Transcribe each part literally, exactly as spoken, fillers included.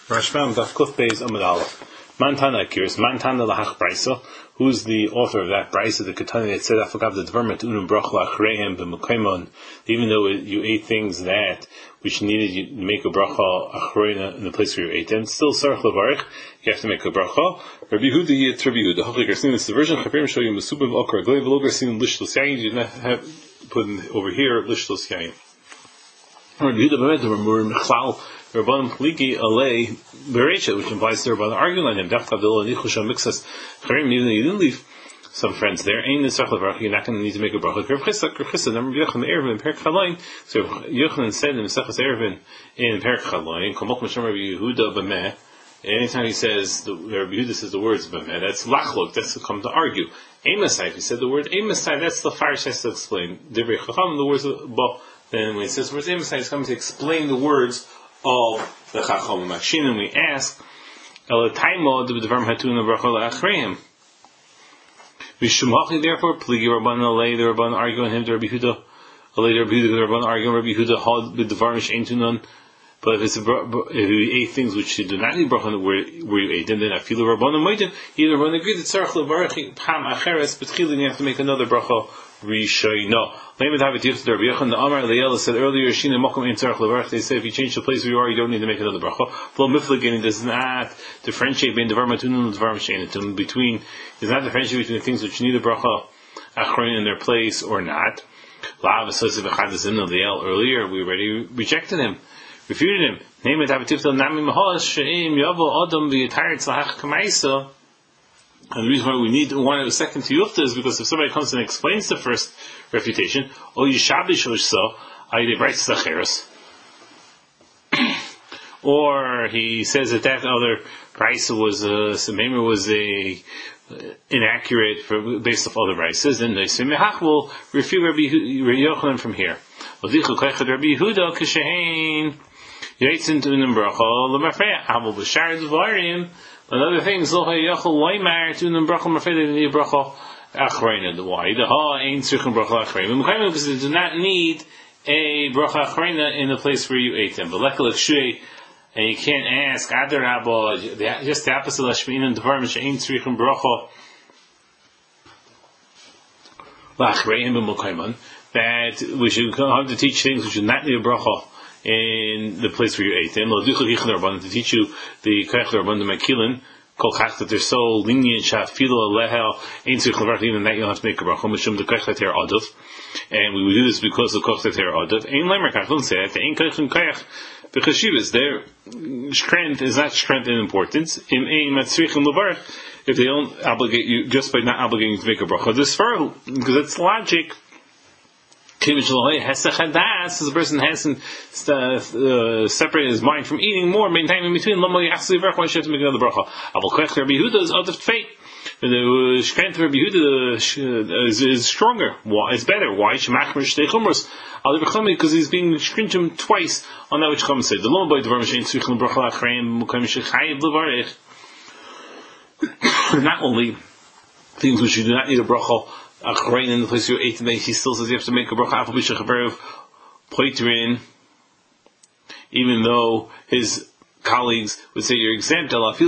Rashbam Daf Kuf Beis Amud Aleph. Mantana Akiris, Mantana Lahach Brisa. Who's the author of that Brisa? The Ketani that said, "Afagav the Dvarmet Unum Brachla Achreihem b'Mekoimon." Even though you ate things that which needed you to make a bracha achreina in the place where you ate them, still Sarach Levarich, you have to make a bracha. Rabbi Yehuda Yit Rabbi Yehuda. Hachli Garsin. This is the version. Chaperim show you Mesubim Okra Glei V'Lo Garsin Lishlos Yain. You did not have put in, over here Lishlos Yain. Rabbi Yehuda Bemed Ramur Mechlal. Rabban Pliki Alei Berecha, which implies the Rabban arguing on him. Dafka Villa Nichusha Mixas Charim. Even though you didn't leave some friends there, ain't the Sarach Levarich. You're not going to need to make a bracha. Rav Chisa, Rav Chisa, Rabbi Yochanan Erevin Perek Chalain. So Yochanan said in Mesechus Erevin in Perek Chalain, Kamok Misham Rabbi Yehuda B'meh. Anytime he says, the Rabbi Yehuda says the words B'meh, that's lachlok. That's to come to argue. Amos, he said the word Amos, that's the Farish has to explain. Divrei Chacham, the words of Ba. Then when he says the words Amos, he's coming to explain the words of the Chacham Makshin, and we ask, El Taimo the Dvarm Hatuna Bracha LaAchreim. Vishumachli, therefore, Pligi Rabban Alei, the Rabban arguing him to Rabbi Yehuda, Alei the Rabbi Yehuda, the Rabban arguing Rabbi Yehuda, Had the Dvarm She'entunan. But if it's a, if you ate things which you do not need bracha where where you ate them, then I feel the Rabban Moidim. Either Rabban agreed that Sarach Levarich Pam Acheres, but Chilin you have to make another bracha Rishayna. Lamed have it to Rabbi Yochanan. The Amar Leela said earlier, Shina Mokum in Sarach Levarich. They say if you change the place where you are, you don't need to make another bracha. Flo Mifligin does not differentiate between Dvar Matun and Dvar She'entunan. Between does not differentiate between the things which need a bracha Achron in their place or not. Lav says if Echad is in the Leel earlier, we already rejected him. Refuted him. Name it Habatifta Nami Mahas Sheim Yavo Adam V'Yitaretz Lahach Kamaisa. And the reason why we need one a second to Yufta is because if somebody comes and explains the first refutation, O Yishabish Oshso, Ayde Brights Zacheres. Or he says that that other price was a Samemah was a inaccurate for, based off other prices, then they say Mehach will refute Rabbi Yochanan from here. Rabbi Yehuda Kishain. Yaitsin to Unum Bracha, Lemafreya, Abel Bashar Dvarim, and other things, Loha Yachal Laimar to Unum Bracha, Mafreya, the Bracha, Achreina, the why, the Ha ain't Circum Bracha Achreina, because they do not need a Bracha Achreina in the place where you ate them. But Lekal Shui, and you can't ask, Adar Abba, just the opposite of Shmin and Dvarim, which ain't Circum Bracha, Lachrein, B'Mokaiman, that we should have to teach things which do not need a Bracha in the place where you ate them. To teach you the Kach Rabban the Makilin, Kol Chach, that they're so lenient, Shafilo Lehel, Ein Tzich Levarich, even that you don't have to make a bracha, Mishum the Kach that they're Adav, and we will do this because of Kach that they're Adav. Ein Leimer Kach, don't say that, Ein Kach and Kach, because Shivas, their strength is not strength in importance, in Ein Matzrich and Levarich, if they don't obligate you, just by not obligating you to make a bracha. This far, because it's logic, as the person hasn't uh, uh, separated his mind from eating more, maintaining in between, why should you have to make another bracha? Rabbi Yehuda is out of fate. The strength of Rabbi Yehuda is, is stronger. Why? It's better. Why? Because he's being stringent twice on that which Chum said. Not only things which you do not need a bracha Achrein in the place you ate today, he still says you have to make a bracha Afal B'Shech Haverev Poitrin, even though his colleagues would say you're exempt. Because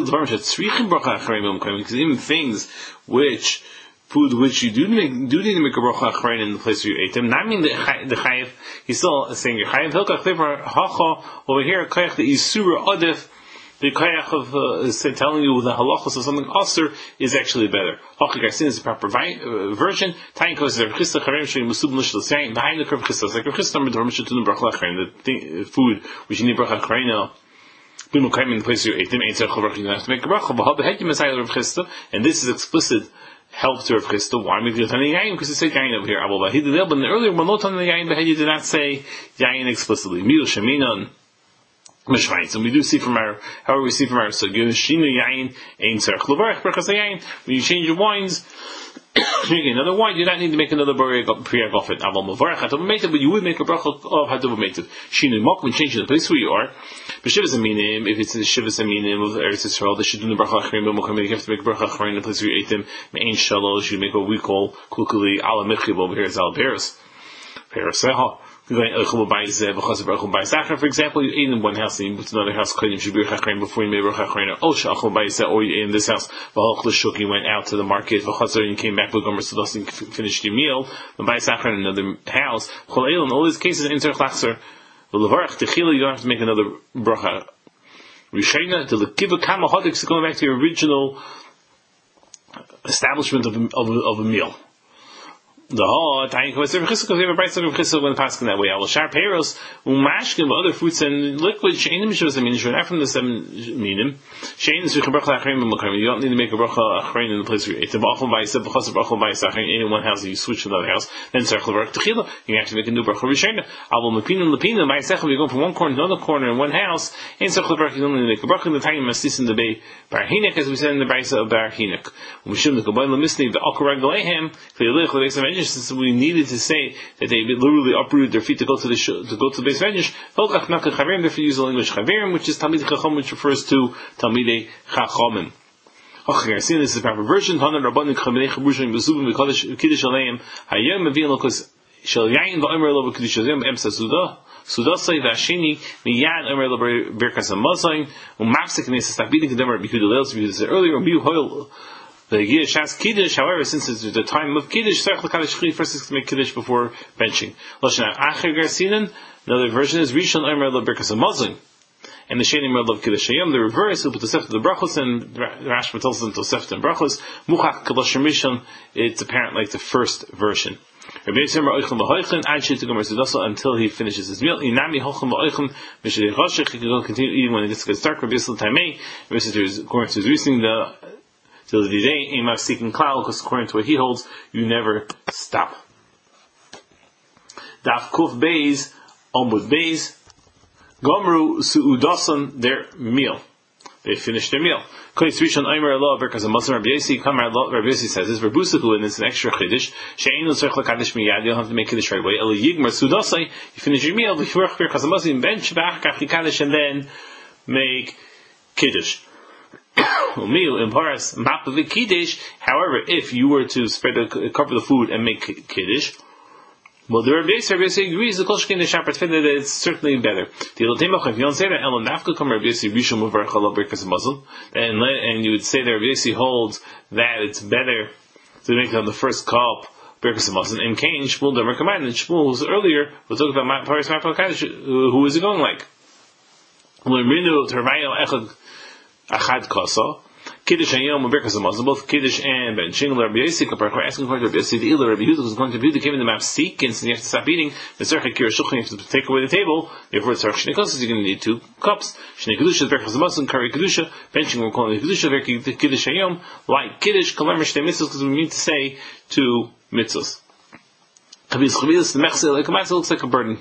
even things which food which you do make, do need to make a bracha Achrein in the place where you ate them. Not mean the the chayiv. He's still saying you're chayiv. Hilkach Levar Hacha over here. Kayach the Isura Adif. The kayach of uh, telling you the halachos of something aser is actually better. Hachik Garsin is the proper vi- uh, version. Tain kohes the Rechista Charem Shei Musub Nishlas Yain behind the Rav Chista. It's like Rav Chista number Dvar Mishatun Bracha Achrein. The food which you need bracha Achrein now. B'Mokayim in the place you ate them. Ain't Tzarech Levarich. You don't have to make a bracha. But the head you Messiah Rav Chista, and this is explicit help to Rav Chista. Why? Because it said Yain over here. But in the earlier one, not on the Yain, but you did not say Yain explicitly. Mil Sheminon. And we do see from our, however we see from our, so Shina Yain ain't Tzarech Levarich because the Yain, when you change your wines, you make another wine, you don't need to make another Priya Gofet. Aval Mavarach Hatav Meitiv, but you would make a bracha of Hatav Meitiv. Shina Mokum, changing the place where you are. But Shivas Aminim, if it's the Shivas Aminim of Eretz Yisrael, they should do the bracha Achrein, but Mokum, you have to make a bracha Achrein in the place where you ate them. Me'ain Shalosh, you make what we call Kukuli Ala Mechiv over here, it's Al Peres. Pereseha. For example, you ate in one house and you moved to another house before you made Baruch HaChrein, or you ate in this house, you went out to the market, and you came back with Gomer Sudas and finished your meal, in another house. In all these cases, you don't have to make another bracha. Rishayna, to going back to your original establishment of, of, of a meal. The whole time because every chesed because every bright of chesed when passing that way. I will share peros umashkim other fruits and liquid sheinim mishus. I mean, you're not from the seven minim. Shein is v'chabrach la'achrein b'makrim. You don't need to make a bracha achrein in the place where you ate. The b'achol b'yiseh b'chos b'achol b'yiseh achrein in one house and you switch to another house. Then tzarich levarach techila. You have to make a new bracha rishayna. Avol mepinum lepinum b'yiseh. You're going from one corner to another corner in one house. In tzarich levarach you don't need to make a bracha in the time mastis in the bay bar hinek as we said in the brayso of bar hinek. Umishum the kaboy lemisni the akorag leihem klilich leveisam. Since we needed to say that they literally uprooted their feet to go to the sh- to go to the base medrash, therefore use the language chaverim, which is Talmidei Chacham, which refers to Talmidei Chachamim. Okay, I see this is the proper version. Hanan Rabbanim Chaminei Chabrushim Bezubim V'Kodesh Kiddush Aleim Hayom Mevin Lokos Shel Yain V'Omer Lo V'Kiddush Aleim Emsa Sudah Sudasai V'Ashini Miyad Omer Lo Birkas HaMazon Umafsek Nesas Takbidin Kedem Rabbi Yehuda Leil, as we said earlier, Rabbi Yehuda. The Shas Kiddush, however, since it's the time of Kiddush, first is to make Kiddush before benching. Another version is Rishon Omer Lo Birkas HaMazon, and the Sheni Omer Lo Kiddush Hayom. The reverse, who put Tosefta the Brachos, and Rashba tells them Tosefta and Brachos. Muchach Kadosh Rishon. It's apparent like the first version. Until he finishes his meal. He can continue eating when it gets dark. Rabbi Yisrael Taimei, according to his reasoning, the till the day, aim of seeking cloud, because according to what he holds, you never stop. Daf Kuf Beis, Omud Beis, Gomru Su'udasan, their meal. They finished their meal. Koyis Rishon Omer Allah, because a Muslim Rabbi Yossi, Kamar Allah, Rabbi Yossi says this, Verbusaku, and it's an extra Chiddush, She'enu Tzarech LaKadosh Miyad, you don't have to make Kiddush right away, Eli Yigmar Su'udasai, you finish your meal, V'churach because a Muslim, Ben Shabach, Kach Kaddish, and then make Kiddush. However, if you were to spread the, cover the food and make kiddush, well, the Rabbi Yossi agrees the Kol Shkein the Shabbat that it's certainly better. If you don't say that, and you would say that Rabbi Yossi holds that it's better to make it on the first cup. Birkas HaMazon and Cain Shmuel Damer Kaman, and Shmuel was earlier was talking about Paris Mapal Kaddish. Who is it going like? Achad Kasa, Kiddush and Yom Birkas HaMazon, both Kiddush and benching. Rabbi Yossi, we're asking for Rabbi Yossi, the Ila Rabbi Yehuda was going to be the came in the map seek, and you have to stop eating. The Tzarech Kir Shulchan, you have to take away the table. Therefore, Tzarech Shnei Kosas, you're going to need two cups. Shnei Kedusha, Birkas HaMazon, Kari Kedusha, benching we're calling it Kedusha, Kiddush and Yom, like Kiddush, Kalamar Shnei Mitzvos, because we mean to say two mitzvos. Chavis Chavis, the Mechzel, like a Matzah looks like a burden.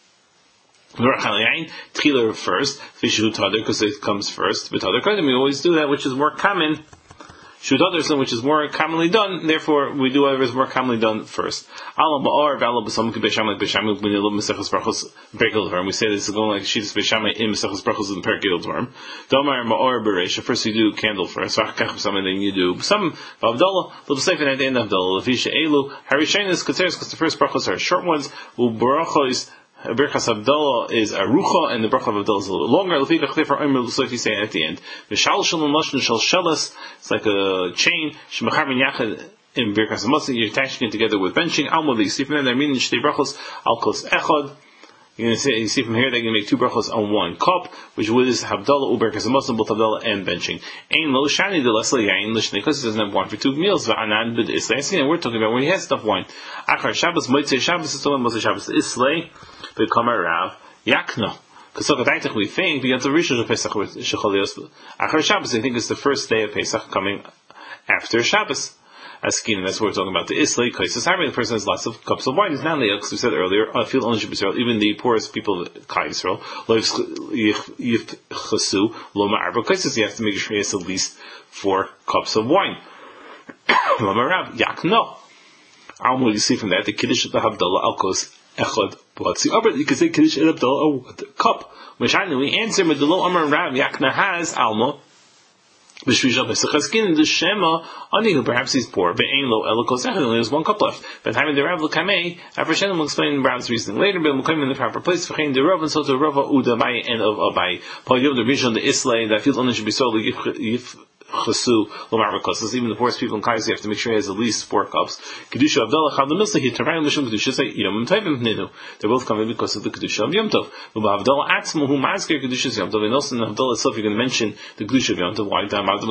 Tchila first, because it comes first. But we always do that, which is more common. Shutaderson, which is more commonly done. Therefore, we do whatever is more commonly done first. And we say this is going like Shittas Beishamai in Mesechus Brachos in Perek Dvarim. Domar Ma'or Bereisha. First you do candle first. And then you do some Avdallah. L'B'Seifin at the end of Avdallah. L'Fisha Elu. Harishain is considered because the first brachos are short ones. U'Barachos. Birkas Avdallah is Arucha, and the Bracha of Avdallah is a little longer. Lefikach therefore Omer L'Soif you say at the end. V'Shal Shalom Lashon Shal Shelas. It's like a chain. Shemachar Ben Yachad in Birkas HaMazon. You're attaching it together with benching. Almod you see from there. They're meaning Shtei Brachos Al Kos Echad. You're going to see, you see from here they're going to make two brachos on one cup, which is Havdalah or Birkas HaMazon, both Havdalah and benching. Ein Lo Shani de Lesla Yain L'Shnei Kos doesn't have wine for two meals. V'Anan B'd Islay. And we're talking about when he has stuff wine. Achar Shabbos Motzei Shabbos is Tolam Motzei Shabbos Islay. Become Rav Yakno. Because so we think because the Rishon of Pesach with Shechalios Achar Shabbos. I think it's the first day of Pesach coming after Shabbos. Askin, that's what we're talking about. The Islay Kaisis Harvey, the person has lots of cups of wine. He's not because we said earlier, I feel ownership Israel, even the poorest people of Kai Israel, Yifchasu, Loma Arba Kaisis, he has to make sure he has at least four cups of wine. Loma Rav Yakno. Almo, you see from that the Kiddush of the Havdalah Alkos Echad. You can say Kiddush and Abdullah, a cup. We answer with the low Amar Rav Yakna has Alma. The Shema, perhaps he's poor, but ain't low elikos. Only has one cup left. But having the Rav L'Kamei, after Shem will explain Rav's reasoning later. But L'Kamei in the proper place. V'chein the Rav and so the Rava Uda Abai and of Abai. Paul Yom the Rishon the Islay that feels only should be sold. Yif Chasu Lomar V'Kosas. Even the poorest people in Kais, you have to make sure he has at least four cups. Kedusha Avdallah Chav the Milsa. He Tarayim Mishum Kedusha say Yom Tovim Ninu. They're both coming because of the Kedusha of Yom Tov. Uba Avdallah Atzmo Hu Mazker Kedusha Yom Tov. And also in Avdallah itself, you're going to mention the Kedusha of Yom Tov. Why? Because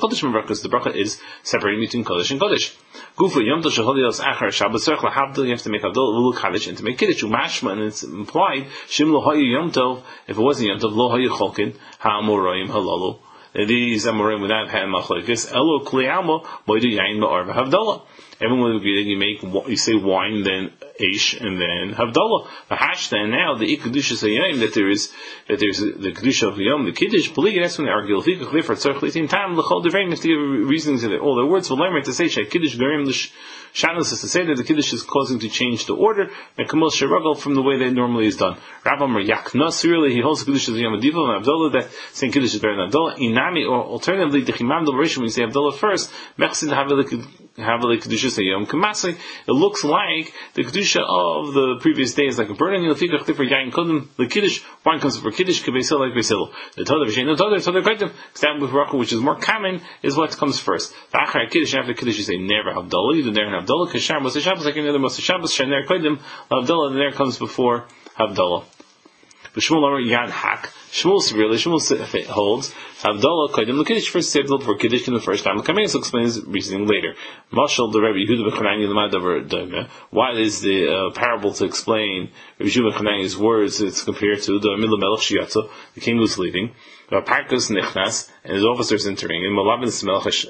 the bracha is separating between Kodesh and Kodesh. Gufa Yom Tov Sheholios Achar Shabbos Tzarich LaHavdil. You have to make Havdil Lulu Kaddish and to make Kiddush Umashma, and it's implied Shim Lo Hayu Yom Tov. If it wasn't Yom Tov, Lo Hayu Cholkin HaAmoraim Halalu. These Amoraim would not have had Machlekes Elo Klei Alma Moedu Yain Ma'ar Havdalah. Everyone would agree that you make you say wine, then Aish, and then Havdalah. The Hashta, and now the Ikkedusha Sayayim, that there is that there's the Kedusha of Yom, the Kiddush. Believe that's when they argue. If you for Tzarich Litim Tam L'Chol Devarim, if they give reasons that all their words will learn to say Shei Kiddush Garim Shanos is to say that the Kiddush is causing to change the order and Kamal Shiragel from the way that it normally is done. Rabbi Yak Nasirli, he holds the Kiddush as Yom Adiva and Havdalah, that saying Kiddush is better than Havdalah. Inami, or alternatively, the Chimam Del Rishon, when you say Havdalah first, Mechsin Havdalah Kedusha Sayom Kamasai, it looks like the Kedusha of the previous day is like a burning Lefikach for Yain Kodim, the Kiddush, wine comes for Kiddush, Kebesil like Besil. The Todah Vishay, no Todah, Todah Kaitim, Stab with Rachel, which is more common, is what comes first. The Achar Kiddush, after Kiddush, you say never Havdalah, you do there in Havdalah, Kashar Moshe Shabbos, like any other Moshe Shabbos, Shaner Kaitim, Havdalah, and there comes before Havdalah. But Shmuel Amar Yad Hak. Shmuel severely, Shmuel holds Havdalah Kaidim L'Kiddush first saved for Kiddush in the first time. L'Kameis explains reasoning later. Mashal the Rebbe Yehuda B'Chanani L'Mad Davar Daimeh. Why is the uh, parable to explain Rebbe Yehuda B'Chanani's words? It's compared to the Milah Melech Shiatza, the king who's leaving, Parkus Nichnas, and his officers entering, and Malabin Smelch.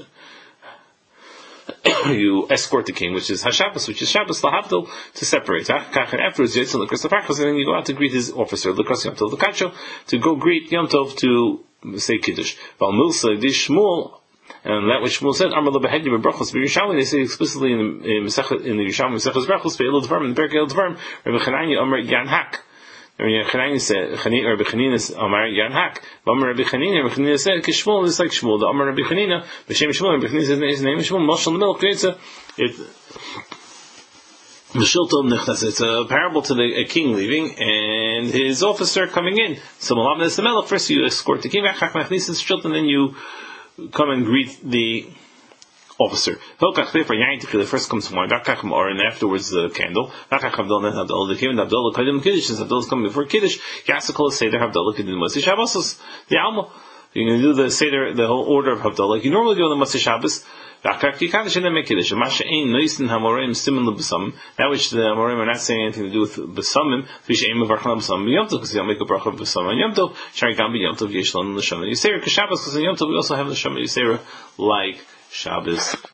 You escort the king, which is Hashabbos, which is Shabbos Lahavdil, to separate. And afterwards, you and then you go out to greet his officer, L'Kras Yom Tov L'Kacho, to go greet Yom Tov to say Kiddush. Val Milsa, this Shmuel, and that which Shmuel said, Amar L'Behedi B'Brachos B'Yerushalmi, they say explicitly in the Yerushalmi Mesechus Brachos, Be'el Dvarim, in Berkei El Dvarim, Rebbe Chananya Amar Yan Hak. Rabbi Chanina said, Rabbi Chanina Amar Yan Hak. Amar Rabbi Chanina, Rabbi Chanina said, Kishmuel is like Shmuel. The Amar Rabbi Chanina, B'Shem Shmuel, Rabbi Chanina says his name is Shmuel. Mashal Milk creates a it. It's a parable to the, a king leaving and his officer coming in. So Malav is the Melech. First you escort the king, and then you come and greet the officer. First comes wine, and afterwards the candle. The king and Havdalah Kaidim Kiddush, since Havdalah is coming before Kiddush, Yasakol Seder Havdalah Kiddush Moshe Shabbos. The Alma, you're going to do the Seder, the whole order of Havdalah. Like you normally do on the Moshe Shabbos. That which the Amorim are not saying anything to do with Besamim, because they'll make a bracha of Besamim and Yom Tov. Shari Gambi Yom Tov Yeshlan L'Shama Yisera. Because Shabbos, because in Yom Tov we also have the Shama Yisera like Shabbos.